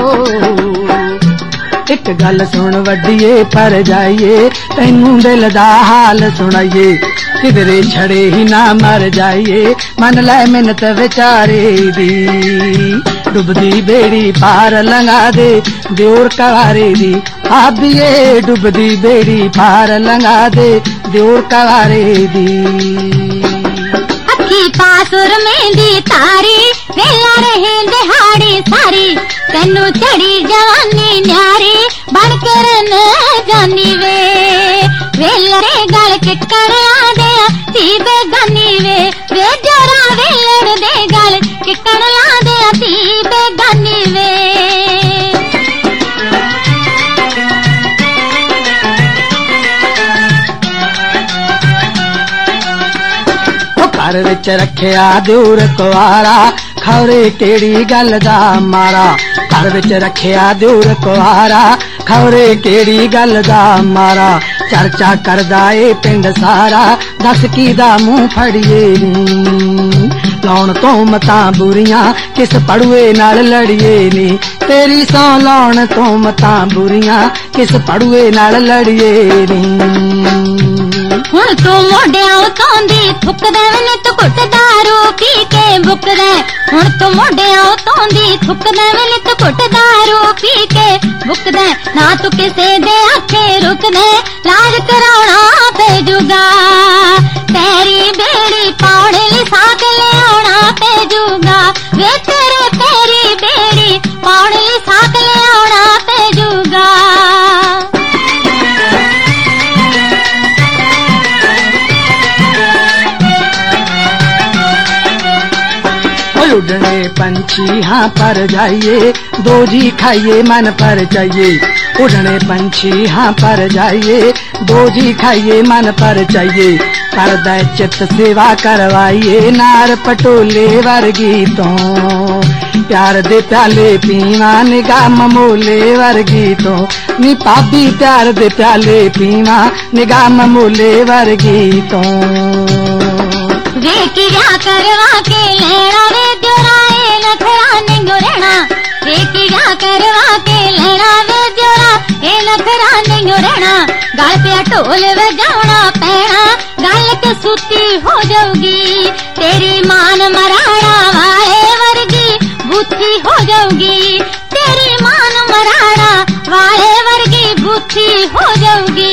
एक गल सुन वड्डिए पर जाइए तैनू दिल दा हाल सुनाइए किधरे छड़े ही ना मर जाइए मन लै मिन्नत बेचारे दी डुबदी बेड़ी पार लंघा दे दियोर कवारे दी भाभीए डुबदी बेड़ी पार लंघा दे दियोर कवारे दी अखी पासुर मेहंदी तारी वेला रहे दिहाड़ी सारी तेनू चढ़ी जवानी न्यारी बन कर न जानी वे वेला रे गल किकड़ ला दे ती बेगानी वे जोरा वेलड़ दे गल किकड़ ला दे ती बेगानी वे घर विच रखिया दियोर कुआरा खौरे केड़ी गल दा मारा घर विच रखिया दियोर कुआरा खौरे केड़ी गल दा मारा चर्चा करदा ए पिंड सारा दस कीदा मुंह फड़िए नी लाउण तो मतां बुरियां किस पड़ुए नाल लड़िए नी तेरी सौ लाउण तो मतां बुरियां किस पड़ुए नाल लड़िए नी हुण तू मोढियां उतोंदी थुकदा वे तू घुट दारू पी के बुकदा हुण तू मोढियां उतोंदी थुकदा वे तू घुट दारू पी के बुकदा ना तू किसे दे आखे रुकदे लाज कराउणा पेजूगा तेरी बेड़ी पाउण लई साक ले आउणा पेजूगा वे तेरे तेरी बेड़ी पाउण लई साक ले आउणा पेजूगा उड़ने पंछी हाँ पर जाइए दो जी खाइए मन पर चाहिए उड़ने पंछी हाँ पर जाइए दो जी खाइए मन पर चाहिए कर दे चित सेवा करवाइए नार पटोले वर्गी तो प्यार दे प्याले पीवा निगाह ममोले वर्गी तो नी भाभी प्यार दे प्याले पीवा निगाह ममोले वर्गी तो वे किया करवा के लेना वे जोराए नखरा निगुरना वे किया करवा के लेना वे जोरा ए नखरा निगुरना गल पे ढोल बजाना पैना गल के सूती हो जाऊगी तेरी मान मराड़ा वाले वर्गी बूथी हो जाऊगी तेरी मान मराड़ा वाले वर्गी बूथी हो जाऊगी